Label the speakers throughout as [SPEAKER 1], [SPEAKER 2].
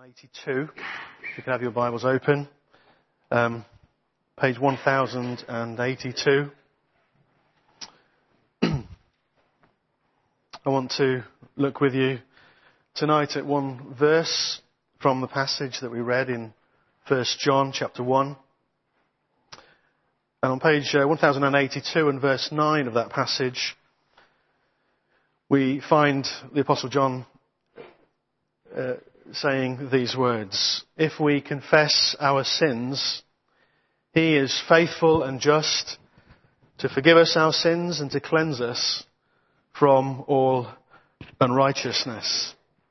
[SPEAKER 1] 1082. If you can have your Bibles open. Page 1082. I want to look with you tonight at one verse from the passage that we read in 1 John chapter 1. And on page 1082 and verse 9 of that passage, we find the Apostle John saying these words: "If we confess our sins, He is faithful and just to forgive us our sins and to cleanse us from all unrighteousness."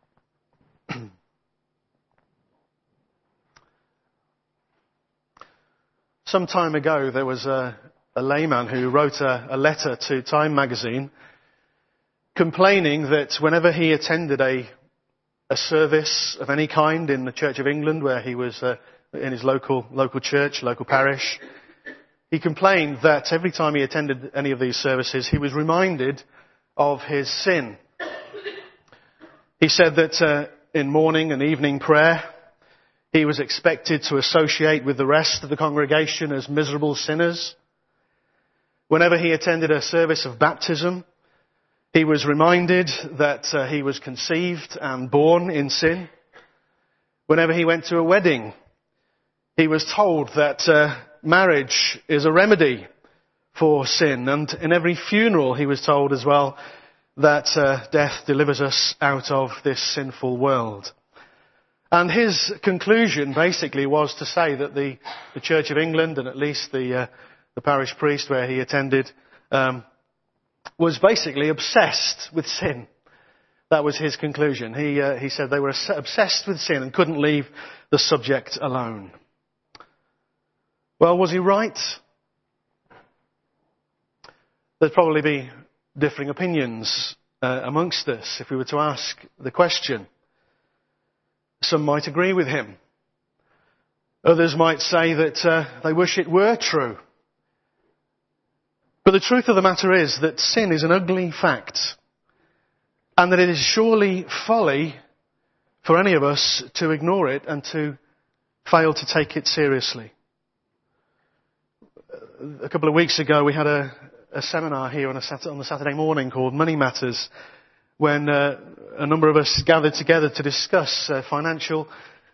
[SPEAKER 1] Some time ago, there was a layman who wrote a letter to Time magazine complaining that whenever he attended a service of any kind in the Church of England, where he was in his local church, local parish, he complained that every time he attended any of these services, he was reminded of his sin. He said that in morning and evening prayer, he was expected to associate with the rest of the congregation as miserable sinners. Whenever he attended a service of baptism, he was reminded that he was conceived and born in sin. Whenever he went to a wedding, he was told that marriage is a remedy for sin. And in every funeral, he was told as well that death delivers us out of this sinful world. And his conclusion basically was to say that the Church of England, and at least the parish priest where he attended, was basically obsessed with sin. That was his conclusion. He said they were obsessed with sin and couldn't leave the subject alone. Well, was he right? There'd probably be differing opinions amongst us if we were to ask the question. Some might agree with him. Others might say that they wish it were true. But the truth of the matter is that sin is an ugly fact, and that it is surely folly for any of us to ignore it and to fail to take it seriously. A couple of weeks ago we had a seminar here on the Saturday morning called Money Matters, when a number of us gathered together to discuss financial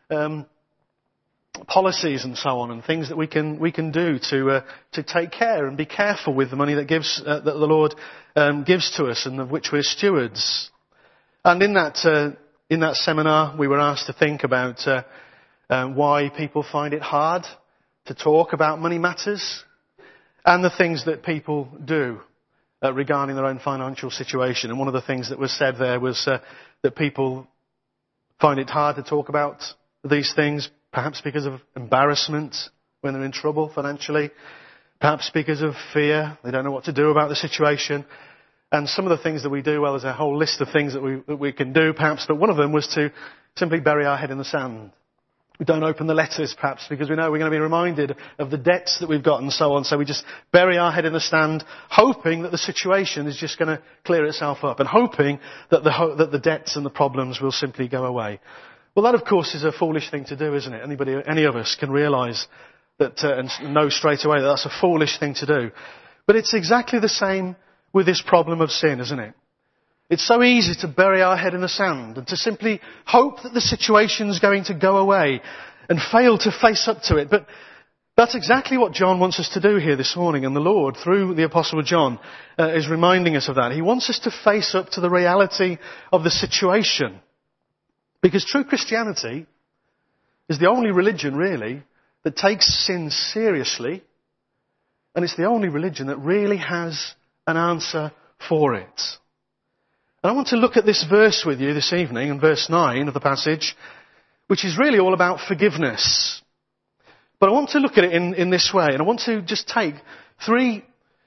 [SPEAKER 1] policies and so on, and things that we can do to take care and be careful with the money that the Lord gives to us and of which we're stewards. And in that seminar, we were asked to think about why people find it hard to talk about money matters and the things that people do regarding their own financial situation. And one of the things that was said there was that people find it hard to talk about these things, perhaps because of embarrassment when they're in trouble financially, perhaps because of fear. They don't know what to do about the situation. And some of the things that we do, well, there's a whole list of things that we can do, perhaps, but one of them was to simply bury our head in the sand. We don't open the letters, perhaps, because we know we're going to be reminded of the debts that we've got and so on. So we just bury our head in the sand, hoping that the situation is just going to clear itself up, and hoping that the debts and the problems will simply go away. Well, that, of course, is a foolish thing to do, isn't it? Any of us can realise that and know straight away that that's a foolish thing to do. But it's exactly the same with this problem of sin, isn't it? It's so easy to bury our head in the sand and to simply hope that the situation's going to go away and fail to face up to it. But that's exactly what John wants us to do here this morning. And the Lord, through the Apostle John, is reminding us of that. He wants us to face up to the reality of the situation. Because true Christianity is the only religion, really, that takes sin seriously. And it's the only religion that really has an answer for it. And I want to look at this verse with you this evening, in verse 9 of the passage, which is really all about forgiveness. But I want to look at it in this way, and I want to just take 3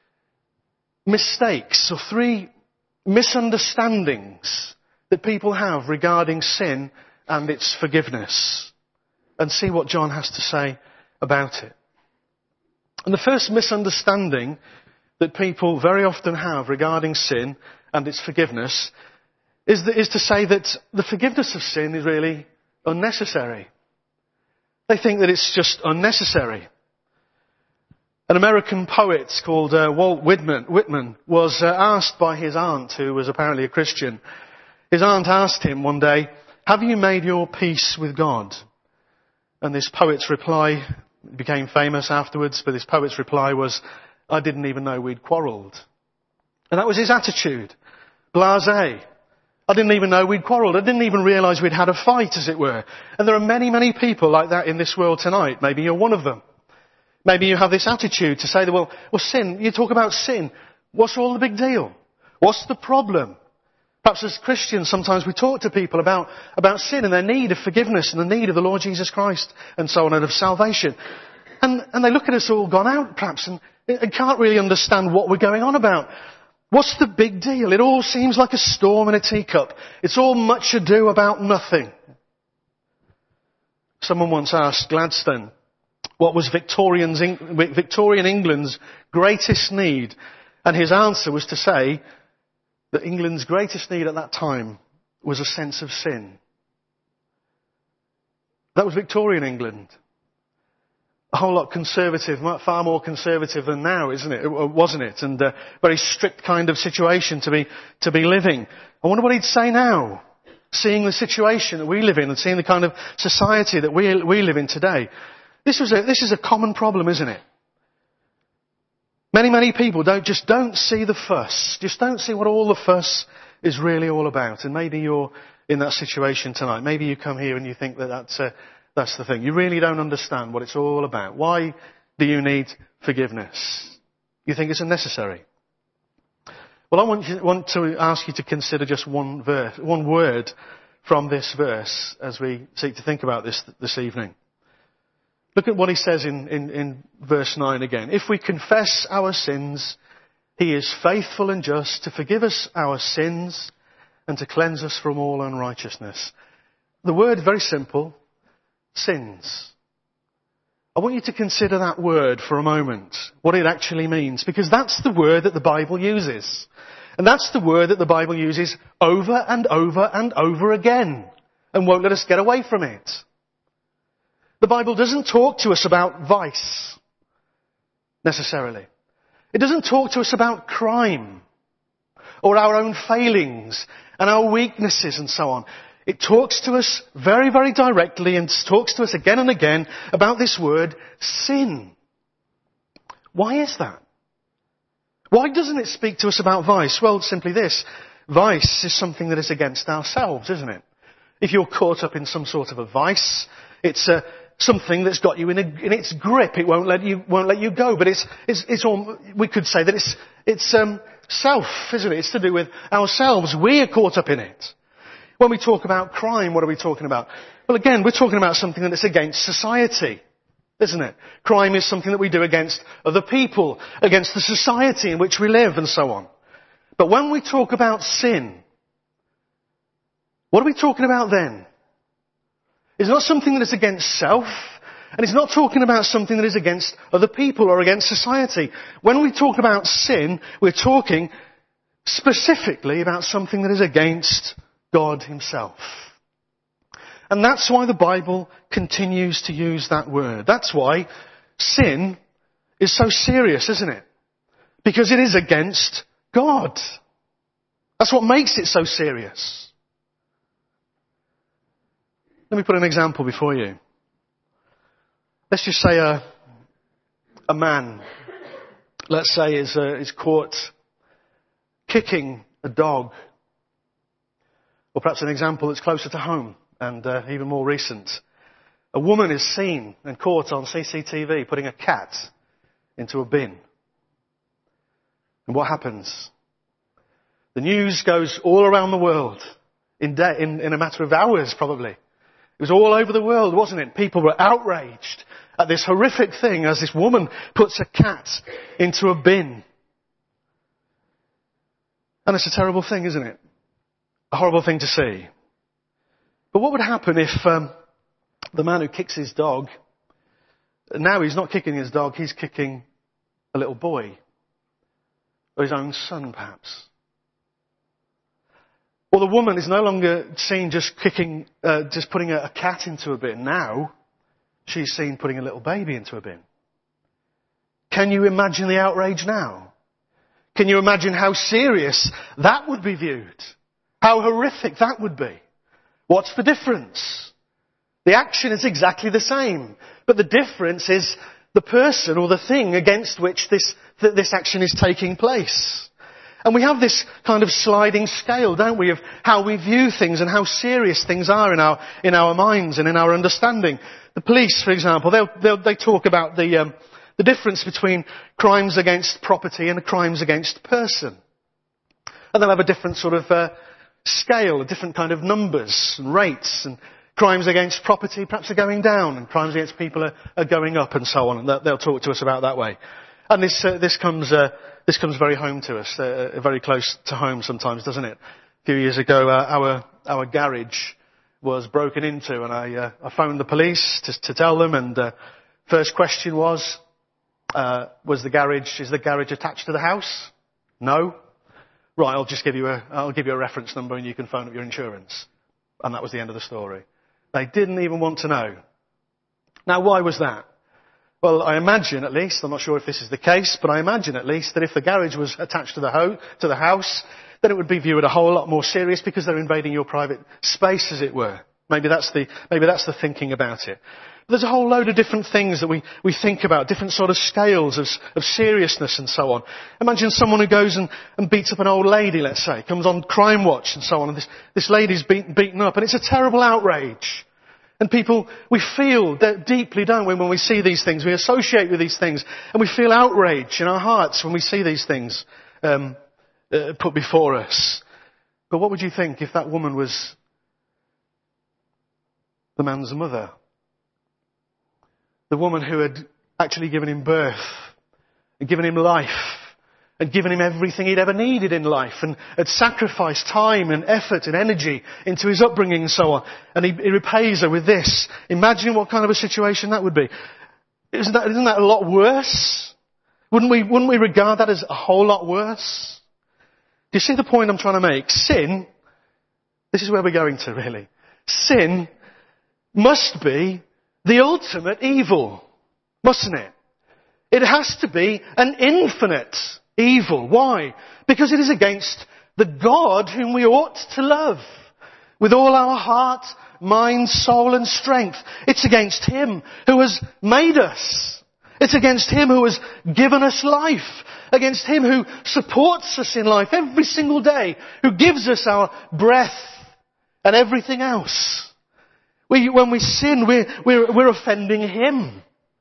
[SPEAKER 1] mistakes or 3 misunderstandings that people have regarding sin and its forgiveness, and see what John has to say about it. And the first misunderstanding that people very often have regarding sin and its forgiveness is to say that the forgiveness of sin is really unnecessary. They think that it's just unnecessary. An American poet called Walt Whitman was asked by his aunt, who was apparently a Christian. His aunt asked him one day, "Have you made your peace with God?" And this poet's reply became famous afterwards, but this poet's reply was, "I didn't even know we'd quarrelled." And that was his attitude. Blasé. I didn't even know we'd quarrelled. I didn't even realise we'd had a fight, as it were. And there are many, many people like that in this world tonight. Maybe you're one of them. Maybe you have this attitude to say that, well, sin, you talk about sin. What's all the big deal? What's the problem? Perhaps as Christians, sometimes we talk to people about sin and their need of forgiveness and the need of the Lord Jesus Christ and so on, and of salvation. And they look at us all gone out, perhaps, and can't really understand what we're going on about. What's the big deal? It all seems like a storm in a teacup. It's all much ado about nothing. Someone once asked Gladstone what was Victorian England's greatest need, and his answer was to say that England's greatest need at that time was a sense of sin. That was Victorian England. A whole lot conservative, far more conservative than now, isn't it? Wasn't it? And a very strict kind of situation to be living. I wonder what he'd say now, seeing the situation that we live in and seeing the kind of society that we live in today. This is a common problem, isn't it? Many, many people don't see the fuss. Just don't see what all the fuss is really all about. And maybe you're in that situation tonight. Maybe you come here and you think that that's the thing. You really don't understand what it's all about. Why do you need forgiveness? You think it's unnecessary. Well, I want to ask you to consider just one word from this verse as we seek to think about this evening. Look at what he says in verse 9 again. If we confess our sins, he is faithful and just to forgive us our sins and to cleanse us from all unrighteousness. The word, very simple, sins. I want you to consider that word for a moment, what it actually means, because that's the word that the Bible uses. And that's the word that the Bible uses over and over and over again, and won't let us get away from it. The Bible doesn't talk to us about vice, necessarily. It doesn't talk to us about crime, or our own failings, and our weaknesses and so on. It talks to us very, very directly and talks to us again and again about this word, sin. Why is that? Why doesn't it speak to us about vice? Well, simply this. Vice is something that is against ourselves, isn't it? If you're caught up in some sort of a vice, it's something that's got you in its grip. It won't let you go. But it's all, we could say that it's self, isn't it? It's to do with ourselves. We are caught up in it. When we talk about crime, what are we talking about? Well, again, we're talking about something that is against society, isn't it? Crime is something that we do against other people, against the society in which we live, and so on. But when we talk about sin, what are we talking about then? It's not something that is against self, and it's not talking about something that is against other people or against society. When we talk about sin, we're talking specifically about something that is against God himself. And that's why the Bible continues to use that word. That's why sin is so serious, isn't it? Because it is against God. That's what makes it so serious. Let me put an example before you. Let's just say a man, let's say, is caught kicking a dog. Or perhaps an example that's closer to home and even more recent. A woman is seen and caught on CCTV putting a cat into a bin. And what happens? The news goes all around the world in a matter of hours, probably. It was all over the world, wasn't it? People were outraged at this horrific thing as this woman puts a cat into a bin. And it's a terrible thing, isn't it? A horrible thing to see. But what would happen if the man who kicks his dog, now he's not kicking his dog, he's kicking a little boy, or his own son perhaps? Or the woman is no longer seen just putting a cat into a bin. Now, she's seen putting a little baby into a bin. Can you imagine the outrage now? Can you imagine how serious that would be viewed? How horrific that would be? What's the difference? The action is exactly the same, but the difference is the person or the thing against which this action is taking place. And we have this kind of sliding scale, don't we, of how we view things and how serious things are in our minds and in our understanding. The police, for example, they talk about the difference between crimes against property and crimes against person. And they'll have a different sort of scale, a different kind of numbers and rates, and crimes against property perhaps are going down and crimes against people are going up and so on. And they'll talk to us about that way. And this comes very home to us, very close to home sometimes, doesn't it? A few years ago, our garage was broken into, and I phoned the police to tell them. And first question was the garage attached to the house? No. Right, I'll give you a reference number, and you can phone up your insurance. And that was the end of the story. They didn't even want to know. Now, why was that? Well, I imagine at least, I'm not sure if this is the case, but I imagine at least that if the garage was attached to the house, then it would be viewed a whole lot more serious because they're invading your private space, as it were. Maybe that's the thinking about it. There's a whole load of different things that we think about, different sort of scales of seriousness and so on. Imagine someone who goes and beats up an old lady, let's say, comes on Crime Watch and so on, and this lady's beaten up, and it's a terrible outrage. And people, we feel deeply, don't we, when we see these things. We associate with these things, and we feel outrage in our hearts when we see these things put before us. But what would you think if that woman was the man's mother? The woman who had actually given him birth, and given him life, and given him everything he'd ever needed in life, and had sacrificed time and effort and energy into his upbringing and so on. And he repays her with this. Imagine what kind of a situation that would be. Isn't that a lot worse? Wouldn't we regard that as a whole lot worse? Do you see the point I'm trying to make? Sin, this is where we're going to really. Sin must be the ultimate evil, mustn't it? It has to be an infinite evil. Why? Because it is against the God whom we ought to love with all our heart, mind, soul and strength. It's against Him who has made us. It's against Him who has given us life. Against Him who supports us in life every single day. Who gives us our breath and everything else. When we sin, we're offending Him.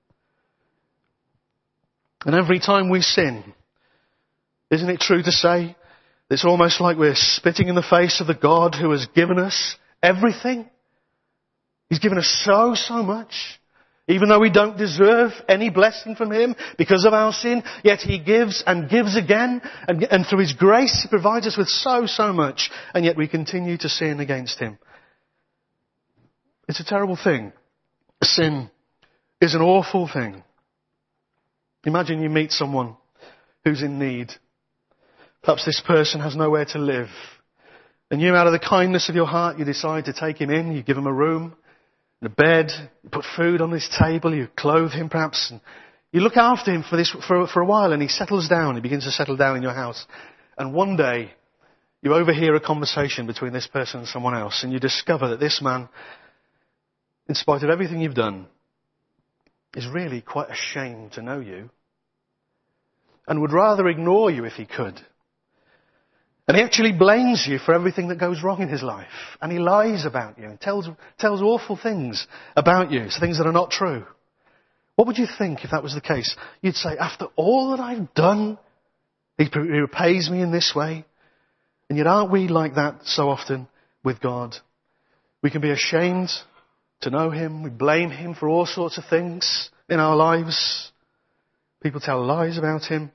[SPEAKER 1] And every time we sin, isn't it true to say, it's almost like we're spitting in the face of the God who has given us everything? He's given us so much. Even though we don't deserve any blessing from Him because of our sin, yet He gives and gives again. And through His grace, He provides us with so much. And yet we continue to sin against Him. It's a terrible thing. Sin is an awful thing. Imagine you meet someone who's in need. Perhaps this person has nowhere to live. And you, out of the kindness of your heart, you decide to take him in. You give him a room, a bed, you put food on his table, you clothe him perhaps. And you look after him for a while, and he settles down. He begins to settle down in your house. And one day, you overhear a conversation between this person and someone else. And you discover that this man, in spite of everything you've done, is really quite ashamed to know you and would rather ignore you if he could. And he actually blames you for everything that goes wrong in his life. And he lies about you and tells awful things about you, things that are not true. What would you think if that was the case? You'd say, after all that I've done, he repays me in this way. And yet aren't we like that so often with God? We can be ashamed to know Him. We blame Him for all sorts of things in our lives. People tell lies about Him.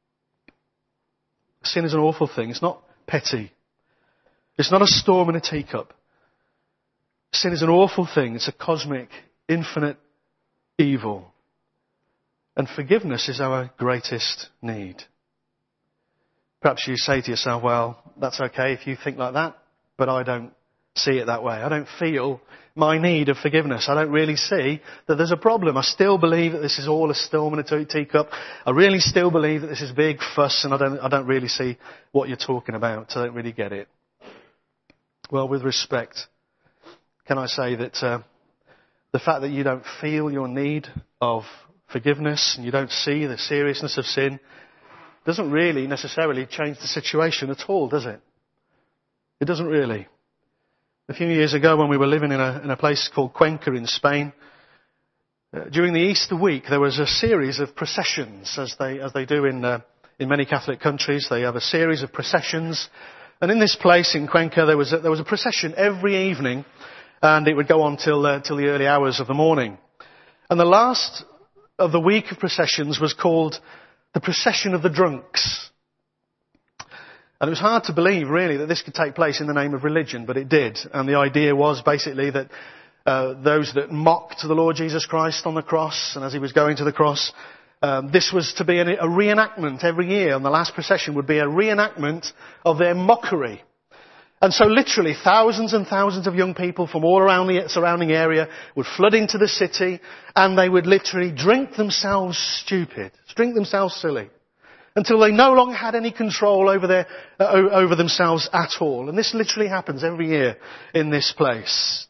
[SPEAKER 1] Sin is an awful thing. It's not petty. It's not a storm in a teacup. Sin is an awful thing. It's a cosmic, infinite evil. And forgiveness is our greatest need. Perhaps you say to yourself, well, that's okay if you think like that. but I don't see it that way. I don't feel my need of forgiveness. I don't really see that there's a problem. I still believe that this is all a storm in a teacup. I really still believe that this is a big fuss, and I don't really see what you're talking about. I don't really get it. Well, with respect, can I say that the fact that you don't feel your need of forgiveness and you don't see the seriousness of sin doesn't really necessarily change the situation at all, does it? It doesn't really. A few years ago, when we were living in a place called Cuenca in Spain, during the Easter week, there was a series of processions, as they do in many Catholic countries. They have a series of processions, and in this place in Cuenca, there was a procession every evening, and it would go on till the early hours of the morning. And the last of the week of processions was called the Procession of the Drunks. And it was hard to believe, really, that this could take place in the name of religion, but it did. And the idea was basically that those that mocked the Lord Jesus Christ on the cross, and as he was going to the cross, this was to be a reenactment every year. And the last procession would be a reenactment of their mockery. And so literally thousands and thousands of young people from all around the surrounding area would flood into the city, and they would literally drink themselves stupid, drink themselves silly, until they no longer had any control over themselves at all. And this literally happens every year in this place.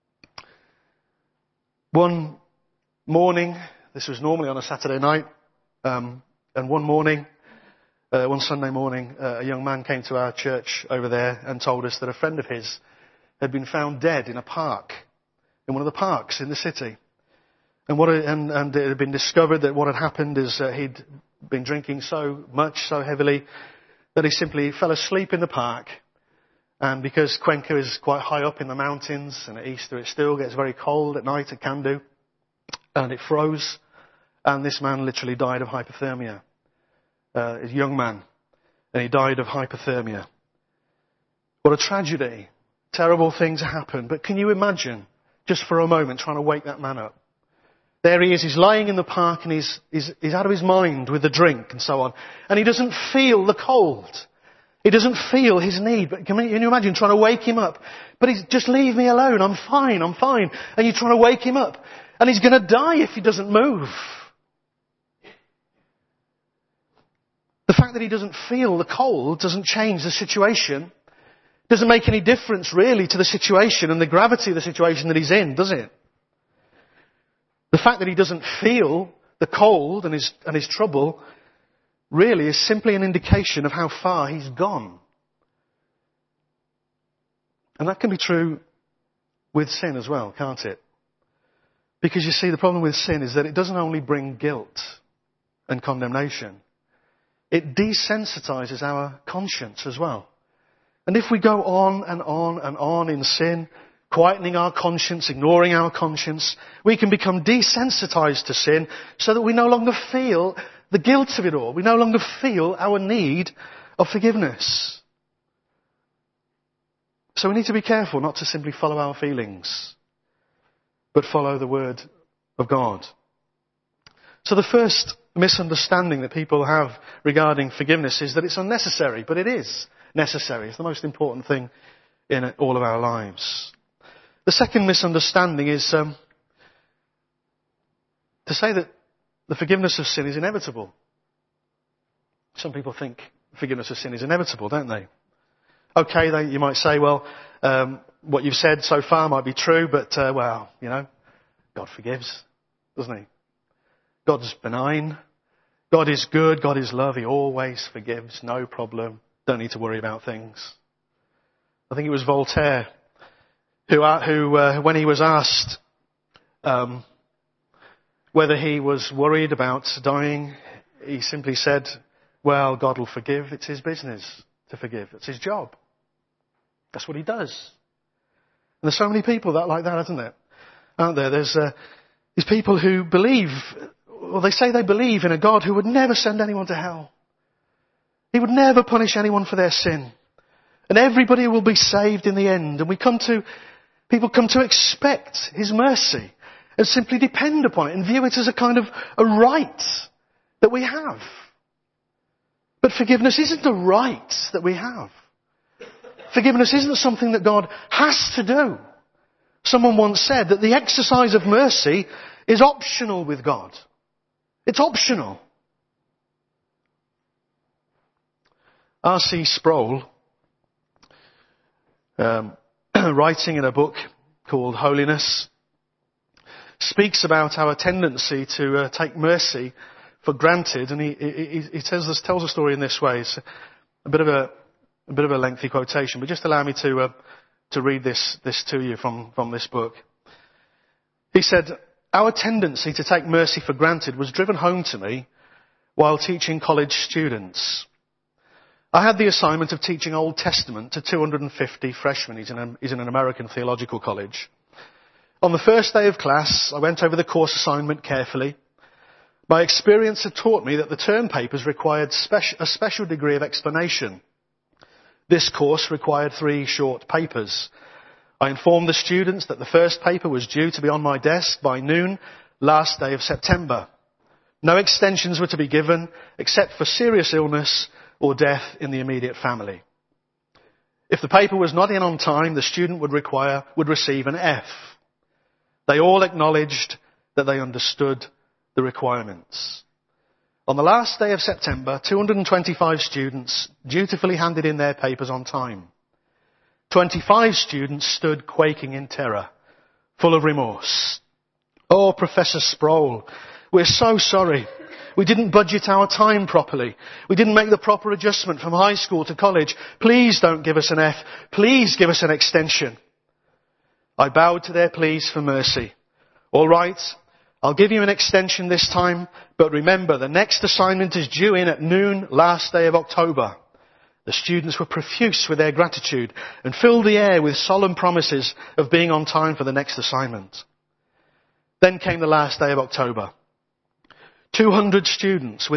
[SPEAKER 1] One morning, this was normally on a Saturday night, and one Sunday morning, a young man came to our church over there and told us that a friend of his had been found dead in a park, in one of the parks in the city. And it had been discovered that what had happened is he'd been drinking so much, so heavily, that he simply fell asleep in the park. And because Cuenca is quite high up in the mountains, and at Easter it still gets very cold at night, it can do, and it froze, and this man literally died of hypothermia. A young man, and he died of hypothermia. What a tragedy. Terrible things happen. But can you imagine, just for a moment, trying to wake that man up? There he is, he's lying in the park, and he's out of his mind with the drink and so on. And he doesn't feel the cold. He doesn't feel his need. But can you imagine trying to wake him up? But he's, just leave me alone, I'm fine. And you're trying to wake him up. And he's going to die if he doesn't move. The fact that he doesn't feel the cold doesn't change the situation. Doesn't make any difference really to the situation and the gravity of the situation that he's in, does it? The fact that he doesn't feel the cold and his trouble really is simply an indication of how far he's gone. And that can be true with sin as well, can't it? Because you see, the problem with sin is that it doesn't only bring guilt and condemnation. It desensitizes our conscience as well. And if we go on and on and on in sin, quietening our conscience, ignoring our conscience, we can become desensitized to sin so that we no longer feel the guilt of it all. We no longer feel our need of forgiveness. So we need to be careful not to simply follow our feelings, but follow the Word of God. So the first misunderstanding that people have regarding forgiveness is that it's unnecessary, but it is necessary. It's the most important thing in all of our lives. The second misunderstanding is to say that the forgiveness of sin is inevitable. Some people think forgiveness of sin is inevitable, don't they? Okay, you might say, well, what you've said so far might be true, but, God forgives, doesn't he? God's benign. God is good. God is love. He always forgives. No problem. Don't need to worry about things. I think it was Voltaire who when he was asked whether he was worried about dying, he simply said, well, God will forgive. It's his business to forgive. It's his job. That's what he does. And there's so many people like that, isn't there? Aren't there? There's people who believe, well, they say they believe in a God who would never send anyone to hell. He would never punish anyone for their sin. And everybody will be saved in the end. And people come to expect his mercy and simply depend upon it and view it as a kind of a right that we have. But forgiveness isn't a right that we have. Forgiveness isn't something that God has to do. Someone once said that the exercise of mercy is optional with God. It's optional. R.C. Sproul, writing in a book called Holiness, speaks about our tendency to take mercy for granted, and he tells a story in this way. It's a bit of a lengthy quotation, but just allow me to read this to you from this book. He said, "Our tendency to take mercy for granted was driven home to me while teaching college students. I had the assignment of teaching Old Testament to 250 freshmen. He's in an American theological college. On the first day of class, I went over the course assignment carefully. My experience had taught me that the term papers required a special degree of explanation. This course required 3 short papers. I informed the students that the first paper was due to be on my desk by noon, last day of September. No extensions were to be given, except for serious illness or death in the immediate family. If the paper was not in on time, the student would receive an F. They all acknowledged that they understood the requirements. On the last day of September, 225 students dutifully handed in their papers on time. 25 students stood quaking in terror, full of remorse. Oh, Professor Sproul, we're so sorry. We didn't budget our time properly. We didn't make the proper adjustment from high school to college. Please don't give us an F. Please give us an extension." I bowed to their pleas for mercy. "All right, I'll give you an extension this time, but remember, the next assignment is due in at noon, last day of October." The students were profuse with their gratitude and filled the air with solemn promises of being on time for the next assignment. Then came the last day of October. 200 students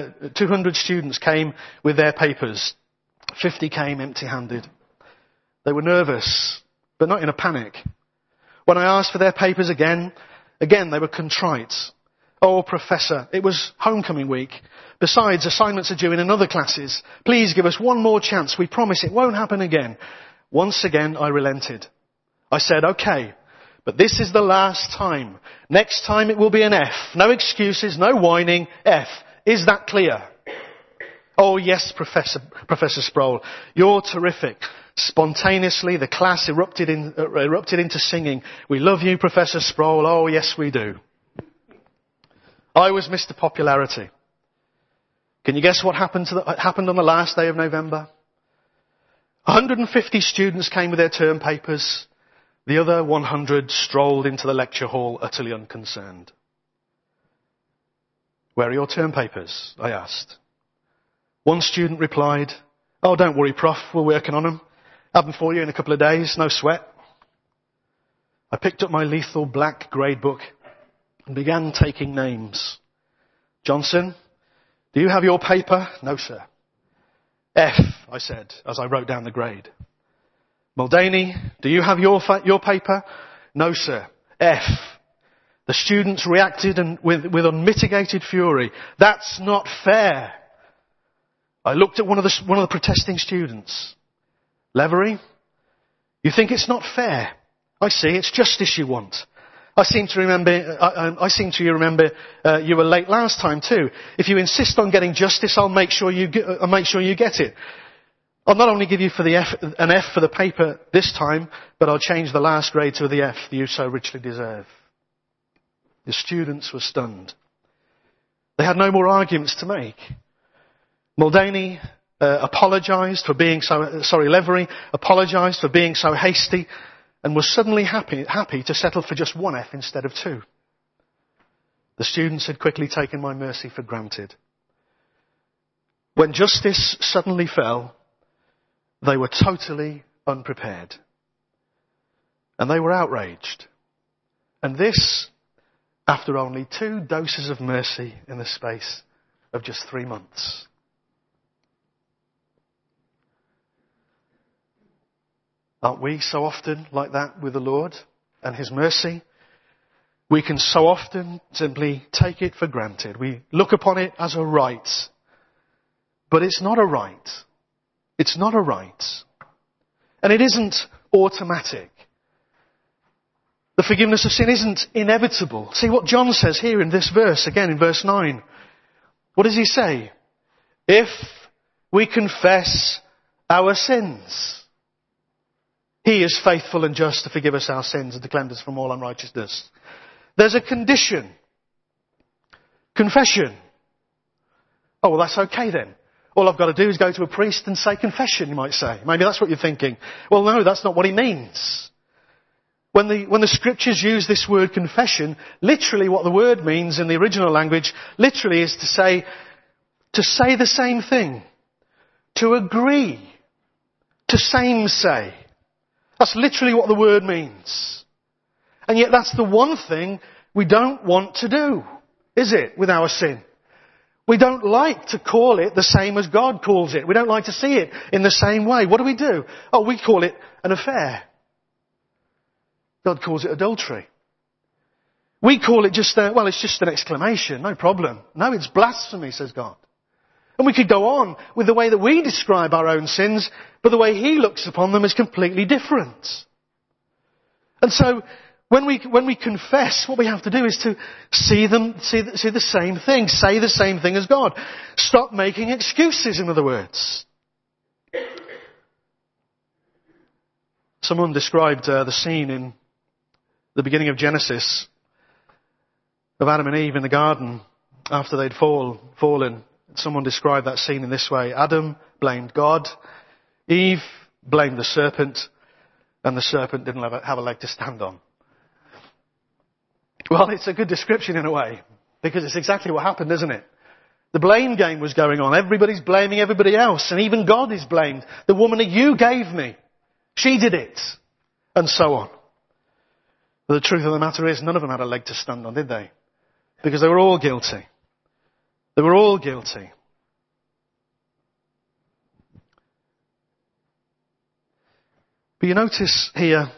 [SPEAKER 1] came with their papers. 50 came empty-handed. They were nervous, but not in a panic. When I asked for their papers again they were contrite. "Oh, Professor, it was homecoming week. Besides, assignments are due in other classes. Please give us one more chance. We promise it won't happen again." Once again, I relented. I said, "Okay, but this is the last time. Next time it will be an F. No excuses, no whining. F. Is that clear?" "Oh yes, Professor Sproul. You're terrific." Spontaneously, the class erupted into singing. "We love you, Professor Sproul. Oh yes, we do." I was Mr. Popularity. Can you guess what happened on the last day of November? 150 students came with their term papers. The other 100 strolled into the lecture hall utterly unconcerned. "Where are your term papers?" I asked. One student replied, "Oh, don't worry, Prof, we're working on them. Have them for you in a couple of days, no sweat." I picked up my lethal black grade book and began taking names. "Johnson, do you have your paper?" "No, sir." "F," I said as I wrote down the grade. "Muldaney, do you have your paper?" "No, sir." "F." The students reacted with unmitigated fury. "That's not fair." I looked at one of the protesting students. "Levery, you think it's not fair? I see, it's justice you want. I seem to remember you were late last time too. If you insist on getting justice, I'll make sure you get it. I'll not only give you an F for the paper this time, but I'll change the last grade to the F that you so richly deserve." The students were stunned. They had no more arguments to make. Muldaney apologised for being Levery apologised for being so hasty and was suddenly happy to settle for just 1 F instead of 2. The students had quickly taken my mercy for granted. When justice suddenly fell, they were totally unprepared. And they were outraged. And this, after only 2 doses of mercy in the space of just 3 months. Aren't we so often like that with the Lord and His mercy? We can so often simply take it for granted. We look upon it as a right. But it's not a right. It's not a right. And it isn't automatic. The forgiveness of sin isn't inevitable. See what John says here in this verse, again in verse 9. What does he say? If we confess our sins, He is faithful and just to forgive us our sins and to cleanse us from all unrighteousness. There's a condition. Confession. Oh, well, that's okay then. All I've got to do is go to a priest and say confession, you might say. Maybe that's what you're thinking. Well, no, that's not what he means. When the scriptures use this word confession, literally what the word means in the original language, literally is to say the same thing. To agree. To same say. That's literally what the word means. And yet that's the one thing we don't want to do, is it, with our sin? We don't like to call it the same as God calls it. We don't like to see it in the same way. What do? Oh, we call it an affair. God calls it adultery. We call it just, it's just an exclamation, no problem. No, it's blasphemy, says God. And we could go on with the way that we describe our own sins, but the way He looks upon them is completely different. And so, when we confess, what we have to do is to see the same thing, say the same thing as God. Stop making excuses, in other words. Someone described the scene in the beginning of Genesis of Adam and Eve in the garden after they'd fallen. Someone described that scene in this way. Adam blamed God. Eve blamed the serpent. And the serpent didn't have a leg to stand on. Well, it's a good description in a way. Because it's exactly what happened, isn't it? The blame game was going on. Everybody's blaming everybody else. And even God is blamed. The woman that you gave me, she did it. And so on. But the truth of the matter is, none of them had a leg to stand on, did they? Because they were all guilty. They were all guilty. But you notice here,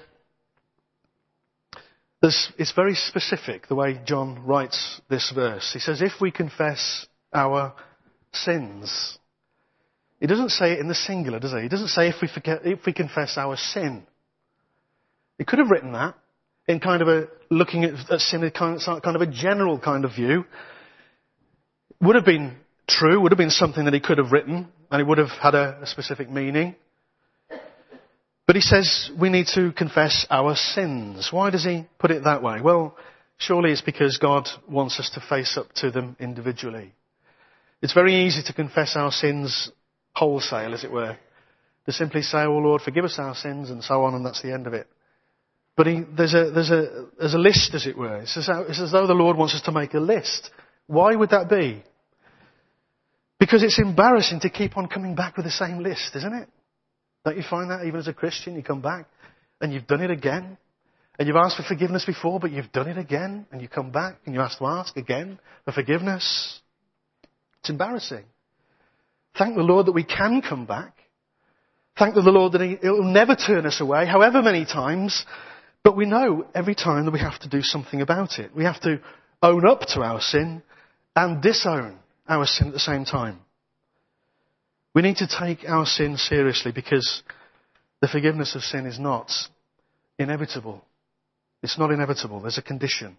[SPEAKER 1] it's very specific the way John writes this verse. He says, if we confess our sins. He doesn't say it in the singular, does he? He doesn't say if we confess our sin. He could have written that in kind of looking at sin in kind of a general kind of view. Would have been true, would have been something that he could have written, and it would have had a specific meaning. But he says we need to confess our sins. Why does he put it that way? Well, surely it's because God wants us to face up to them individually. It's very easy to confess our sins wholesale, as it were. To simply say, oh Lord, forgive us our sins, and so on, and that's the end of it. But there's a list, as it were. It's as though the Lord wants us to make a list. Why would that be? Because it's embarrassing to keep on coming back with the same list, isn't it? Don't you find that even as a Christian? You come back and you've done it again. And you've asked for forgiveness before, but you've done it again. And you come back and you have to ask again for forgiveness. It's embarrassing. Thank the Lord that we can come back. Thank the Lord that He will never turn us away, however many times. But we know every time that we have to do something about it. We have to own up to our sin and disown our sin at the same time. We need to take our sin seriously because the forgiveness of sin is not inevitable. It's not inevitable. There's a condition.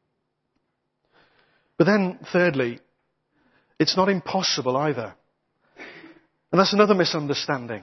[SPEAKER 1] But then, thirdly, it's not impossible either. And that's another misunderstanding.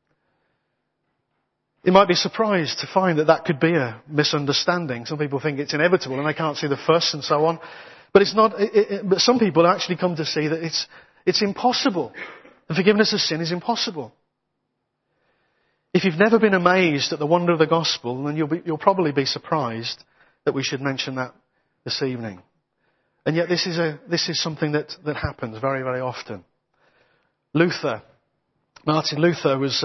[SPEAKER 1] You might be surprised to find that could be a misunderstanding. Some people think it's inevitable and they can't see the fuss and so on. But it's not. But some people actually come to see that it's impossible. The forgiveness of sin is impossible. If you've never been amazed at the wonder of the gospel, then you'll probably be surprised that we should mention that this evening. And yet this is something that happens very, very often. Martin Luther was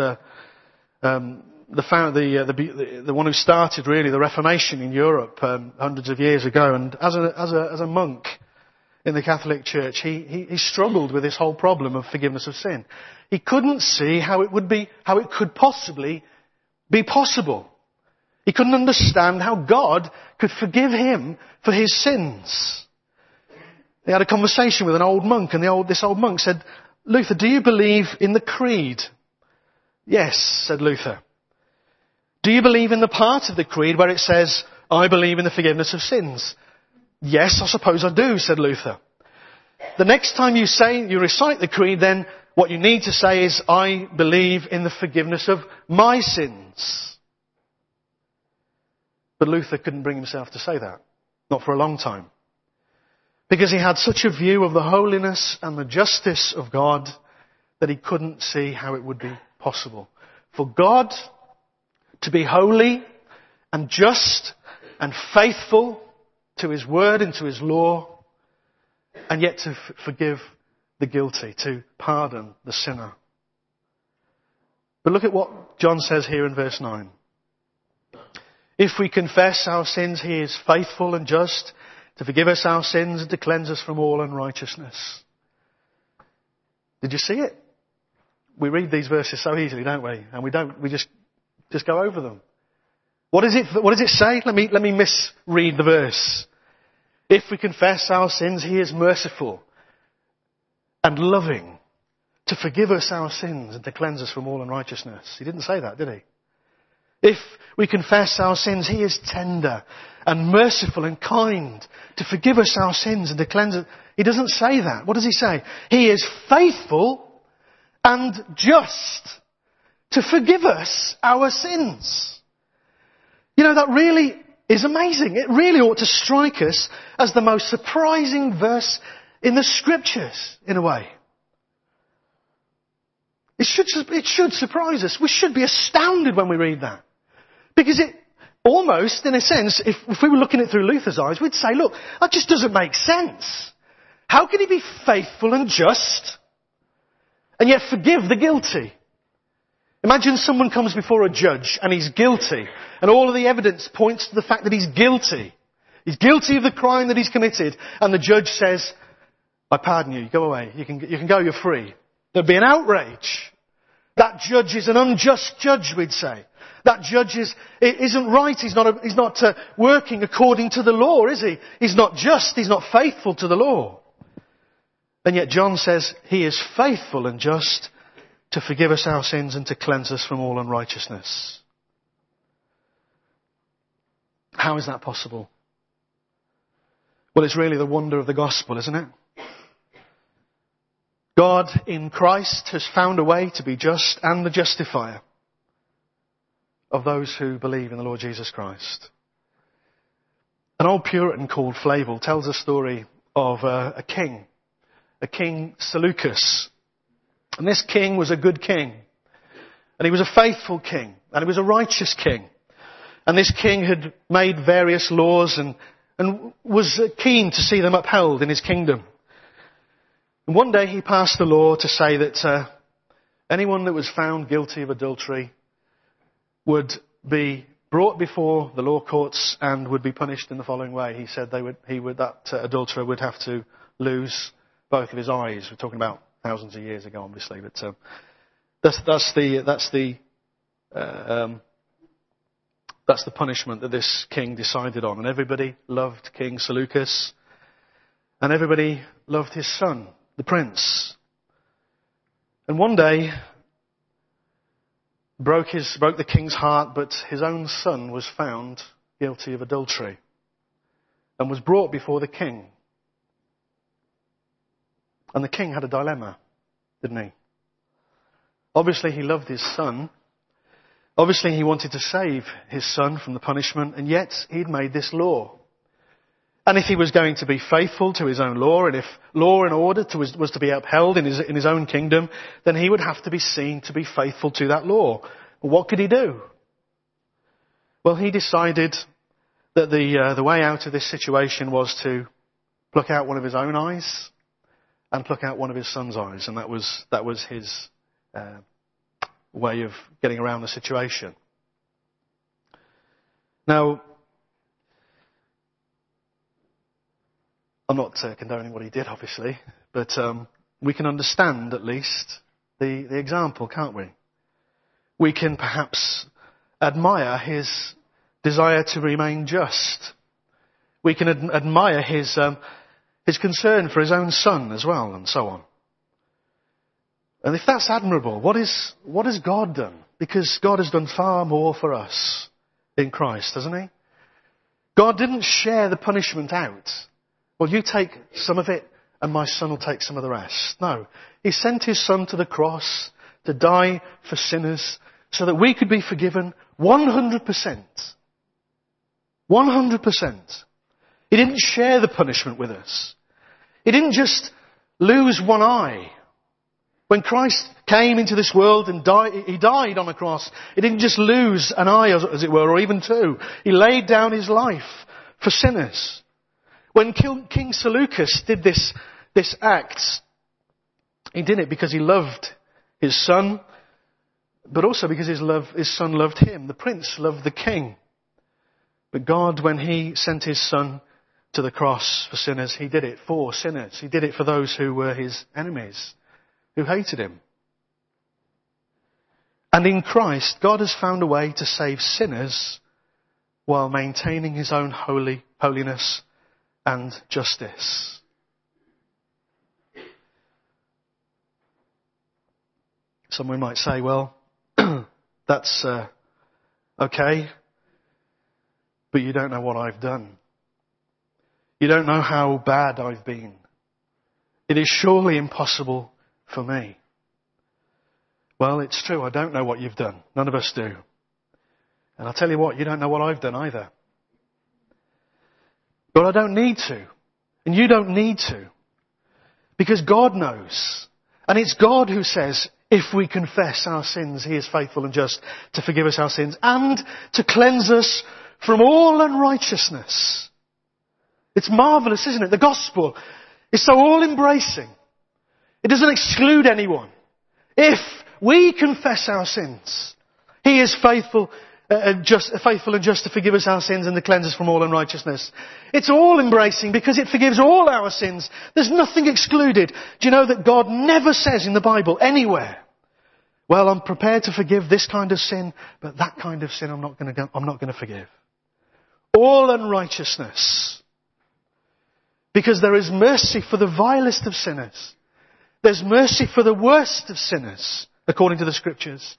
[SPEAKER 1] the one who started really the Reformation in Europe hundreds of years ago. And as a monk in the Catholic Church, he struggled with this whole problem of forgiveness of sin. He couldn't see how it could possibly be possible. He couldn't understand how God could forgive him for his sins. He had a conversation with an old monk, and this old monk said, Luther, do you believe in the creed? Yes, said Luther. Do you believe in the part of the creed where it says, I believe in the forgiveness of sins? Yes, I suppose I do, said Luther. The next time you recite the creed, then what you need to say is, I believe in the forgiveness of my sins. But Luther couldn't bring himself to say that. Not for a long time. Because he had such a view of the holiness and the justice of God that he couldn't see how it would be possible for God to be holy and just and faithful to his word and to his law, and yet to forgive the guilty, to pardon the sinner. But look at what John says here in verse 9. If we confess our sins, he is faithful and just to forgive us our sins and to cleanse us from all unrighteousness. Did you see it? We read these verses so easily, don't we? And we just go over them. What does it say? Let me misread the verse. If we confess our sins, he is merciful and loving to forgive us our sins and to cleanse us from all unrighteousness. He didn't say that, did he? If we confess our sins, he is tender and merciful and kind to forgive us our sins and to cleanse us. He doesn't say that. What does he say? He is faithful and just to forgive us our sins. You know, that really is amazing. It really ought to strike us as the most surprising verse in the Scriptures, in a way. It should surprise us. We should be astounded when we read that. Because it almost, in a sense, if we were looking at it through Luther's eyes, we'd say, look, that just doesn't make sense. How can he be faithful and just and yet forgive the guilty? Imagine someone comes before a judge and he's guilty, and all of the evidence points to the fact that he's guilty. He's guilty of the crime that he's committed, and the judge says, I pardon you, go away, you can go, you're free. There'd be an outrage. That judge is an unjust judge, we'd say. That judge isn't right. He's not working according to the law, is he? He's not just. He's not faithful to the law. And yet John says he is faithful and just to forgive us our sins and to cleanse us from all unrighteousness. How is that possible? Well, it's really the wonder of the gospel, isn't it? God in Christ has found a way to be just and the justifier of those who believe in the Lord Jesus Christ. An old Puritan called Flavel tells a story of a king Seleucus. And this king was a good king. And he was a faithful king. And he was a righteous king. And this king had made various laws and was keen to see them upheld in his kingdom. And one day he passed a law to say that anyone that was found guilty of adultery would be brought before the law courts and would be punished in the following way. He said that adulterer would have to lose both of his eyes. We're talking about thousands of years ago, obviously, but that's the punishment that this king decided on. And everybody loved King Seleucus, and everybody loved his son, the prince. And one day broke the king's heart, but his own son was found guilty of adultery and was brought before the king. And the king had a dilemma, didn't he? Obviously he loved his son. Obviously he wanted to save his son from the punishment, and yet he'd made this law. And if he was going to be faithful to his own law, and if law and order was to be upheld in his own kingdom, then he would have to be seen to be faithful to that law. Well, what could he do? Well, he decided that the way out of this situation was to pluck out one of his own eyes and pluck out one of his son's eyes, and that was his way of getting around the situation. Now, I'm not condoning what he did, obviously, but we can understand at least the example, can't we? We can perhaps admire his desire to remain just. We can admire his concern for his own son as well, and so on. And if that's admirable, what has God done because God has done far more for us in Christ, hasn't he? God didn't share the punishment out. Well, you take some of it and my son will take some of the rest. No. He sent his son to the cross to die for sinners so that we could be forgiven 100%. 100%. He didn't share the punishment with us. He didn't just lose one eye. When Christ came into this world and he died on a cross, he didn't just lose an eye, as it were, or even two. He laid down his life for sinners. When King Seleucus did this act, he did it because he loved his son, but also because his son loved him. The prince loved the king. But God, when he sent his son to the cross for sinners, he did it for sinners. He did it for those who were his enemies, who hated him. And in Christ, God has found a way to save sinners while maintaining his own holiness and justice. Someone might say, well, that's okay, but you don't know what I've done. You don't know how bad I've been. It is surely impossible for me. Well, it's true, I don't know what you've done. None of us do. And I'll tell you what, you don't know what I've done either. But I don't need to. And you don't need to. Because God knows. And it's God who says, if we confess our sins, he is faithful and just to forgive us our sins and to cleanse us from all unrighteousness. It's marvellous, isn't it? The gospel is so all-embracing. It doesn't exclude anyone. If we confess our sins, he is faithful and just to forgive us our sins and to cleanse us from all unrighteousness. It's all-embracing because it forgives all our sins. There's nothing excluded. Do you know that God never says in the Bible anywhere, well, I'm prepared to forgive this kind of sin, but that kind of sin I'm not going to forgive. All unrighteousness. Because there is mercy for the vilest of sinners. There's mercy for the worst of sinners, according to the Scriptures.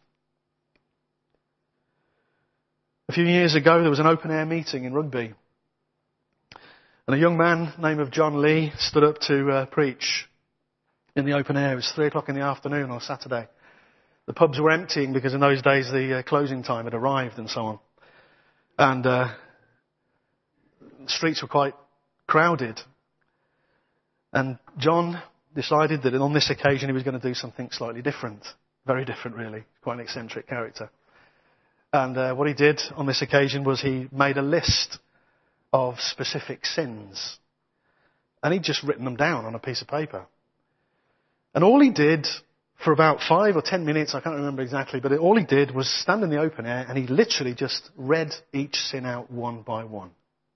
[SPEAKER 1] A few years ago, there was an open-air meeting in Rugby. And a young man named John Lee stood up to preach in the open air. It was 3 o'clock in the afternoon on Saturday. The pubs were emptying because in those days the closing time had arrived and so on. And the streets were quite crowded. And John decided that on this occasion he was going to do something slightly different. Very different, really. Quite an eccentric character. And what he did on this occasion was he made a list of specific sins. And he'd just written them down on a piece of paper. And all he did for about 5 or 10 minutes, I can't remember exactly, but all he did was stand in the open air and he literally just read each sin out one by one.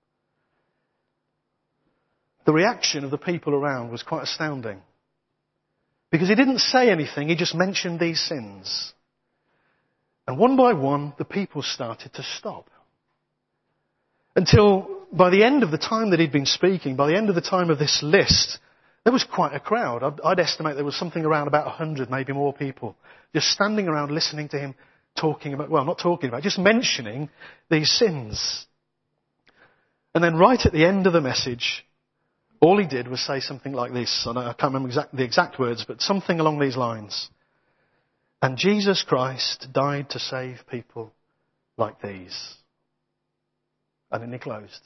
[SPEAKER 1] The reaction of the people around was quite astounding. Because he didn't say anything, he just mentioned these sins. And one by one, the people started to stop. Until by the end of the time that he'd been speaking, by the end of the time of this list, there was quite a crowd. I'd estimate there was something around about 100, maybe more people, just standing around listening to him just mentioning these sins. And then right at the end of the message, all he did was say something like this. I can't remember the exact words, but something along these lines. And Jesus Christ died to save people like these. And then he closed.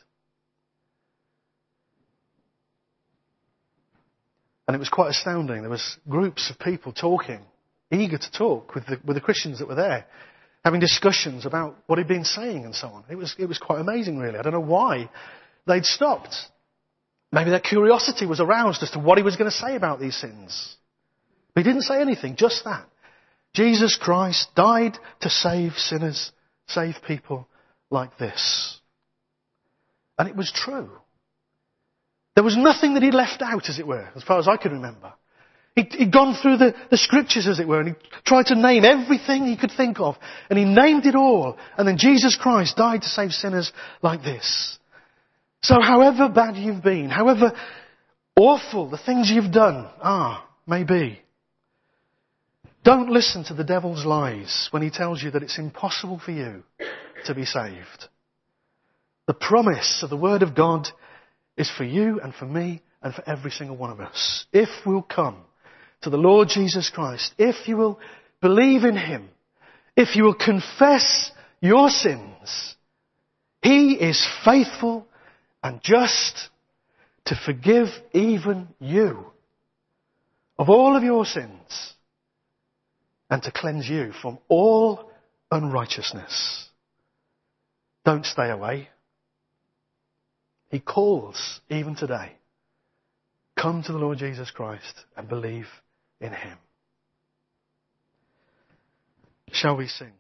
[SPEAKER 1] And it was quite astounding. There was groups of people talking, eager to talk with the Christians that were there, having discussions about what he'd been saying and so on. It was quite amazing, really. I don't know why they'd stopped. Maybe their curiosity was aroused as to what he was going to say about these sins. But he didn't say anything, just that. Jesus Christ died to save sinners, save people like this. And it was true. There was nothing that he'd left out, as it were, as far as I can remember. He'd gone through the scriptures, as it were, and he tried to name everything he could think of. And he named it all. And then Jesus Christ died to save sinners like this. So however bad you've been, however awful the things you've done may be, Don't listen to the devil's lies when he tells you that it's impossible for you to be saved. The promise of the Word of God is for you and for me and for every single one of us. If we'll come to the Lord Jesus Christ, if you will believe in Him, if you will confess your sins, He is faithful and just to forgive even you of all of your sins and to cleanse you from all unrighteousness. Don't stay away. He calls even today. Come to the Lord Jesus Christ and believe in Him. Shall we sing?